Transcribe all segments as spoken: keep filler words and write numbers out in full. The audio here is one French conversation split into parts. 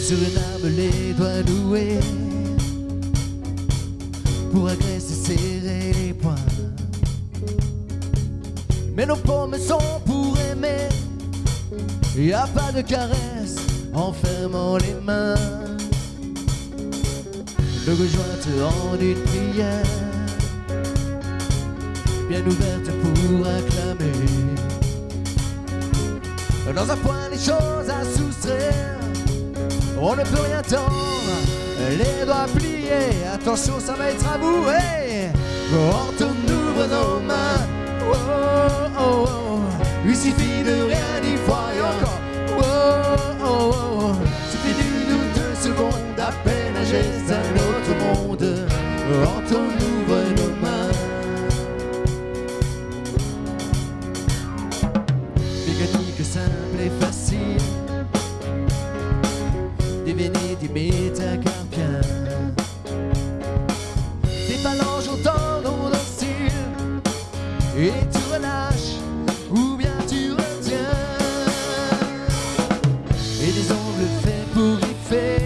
sur une arme les doigts noués pour agresser, serrer les poings. Mais nos paumes sont pour aimer, y a pas de caresse en fermant les mains. De rejointe en une prière bien ouverte pour acclamer. Dans un point les choses à soustraire, on ne peut rien tendre, les doigts pliés. Attention, ça va être à vous, hey. Quand on ouvre nos mains, oh, oh, oh. Il suffit de rien y voir et encore, oh, oh, oh. Suffit d'une ou deux secondes à peine, un geste, un autre monde. Quand on ouvre nos mains, mécanique simple et facile, devenez des métacarpiens, des phalanges au tendon docile, et tu relâches ou bien tu retiens, et des ongles faits pour griffer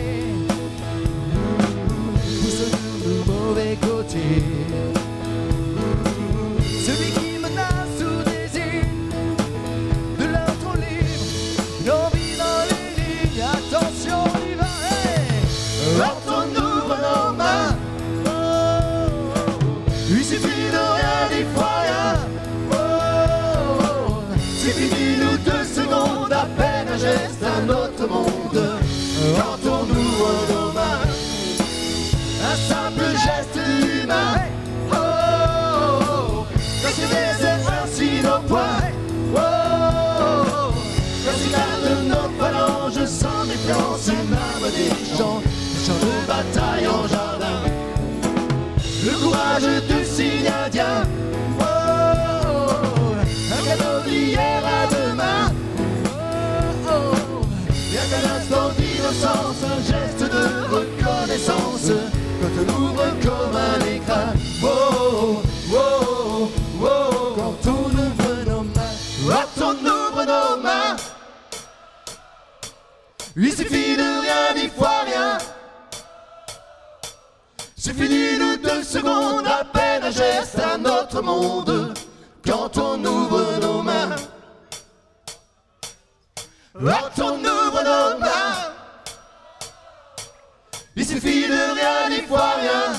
poussent du mauvais côté. Celui qui menace ou désire de l'autre libre, l'envie dans les lignes, attention on y va, hey. Quand on ouvre nos mains, oh, oh, oh. Il suffit de rien, des fois rien, oh, oh, oh. Suffit d'une ou deux secondes, à peine un geste, un autre monde. Quand on ouvre nos mains, un simple geste humain, oh, oh, oh. Quand tu baisses ainsi nos poings, oh, oh, oh. Quand tu gardes nos phalanges sans méfiance, une arme des champs, champ de bataille en jardin. Le courage du signe indien, oh, oh, oh. Un cadeau d'hier à demain, oh, oh, oh. Bien qu'un instant d'innocence, un geste de reconnaissance, quand on ouvre comme un écran, oh, oh, oh, oh. Quand on ouvre nos mains, quand on ouvre nos mains, il suffit de rien, n'y fois rien. Suffit d'une ou deux secondes, à peine un geste, un autre monde. Quand on ouvre nos mains, quand on ouvre nos mains, il suffit de rien, n'y fois rien.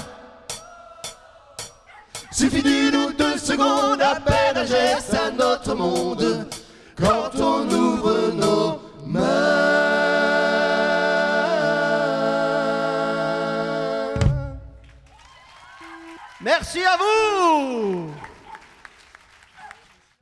Suffit d'une ou deux secondes, à peine un geste, un autre monde. Quand on ouvre nos mains. Merci à vous.